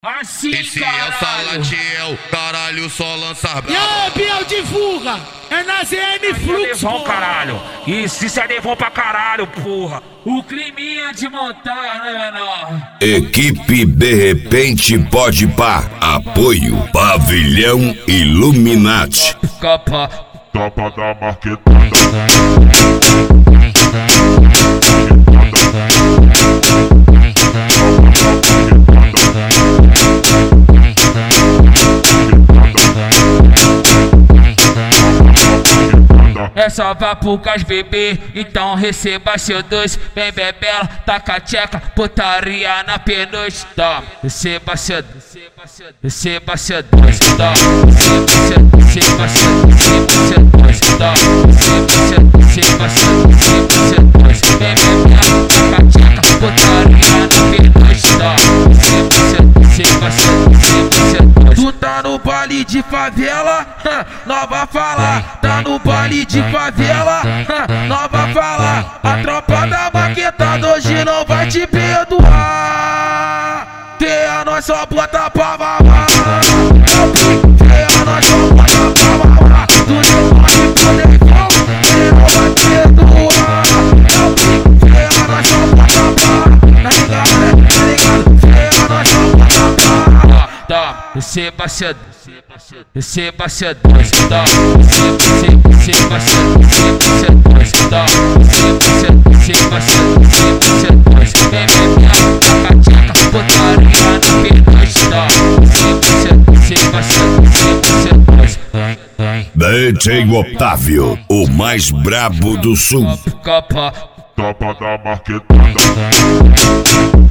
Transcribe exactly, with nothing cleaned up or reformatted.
Assim, esse caralho. é o Salatiel, caralho, só lançar brava. E aí, Biel, divulga! É na Z N Fluxo, Devon, caralho. Isso, isso é Devon pra caralho, porra. O climinha de montanha, né, menor? Equipe De Repente Pode Pá. Apoio Pavilhão Illuminati. Capa. Tapa da marquetada. É só vapucas, bebê, então receba seu doce. Vem bebela, taca a tcheca, putaria na penugem. Toma, receba seu doce, receba seu doce. Toma, receba seu, receba seu doce. Toma, receba seu, receba seu, receba seu doce. Vem bebela, taca a tcheca, putaria na penugem. Toma, receba seu, receba seu, receba seu doce. Tu tá no baile de favela, nova falar. Tá no baile de favela, nova falar. A tropa da maquetada hoje não vai te perdoar. Tem a nós só bota pra mamar. Tem a nós só bota pra mamar. Tu não pode poder não, ele não vai perdoar. Tem a nós só bota pra, tá ligado, né? Tá ligado? Tem a nós só bota pra. Toma, receba cedo. Receba seu doce, toma, receba, receba seu, receba seu doce, toma, receba seu, receba seu, receba seu doce. Vem beber, taca a tcheca, putaria na penugem, toma, receba seu, receba seu, receba seu doce. D J Otávio, o mais brabo do sul. Capa. Tapa da marquetada.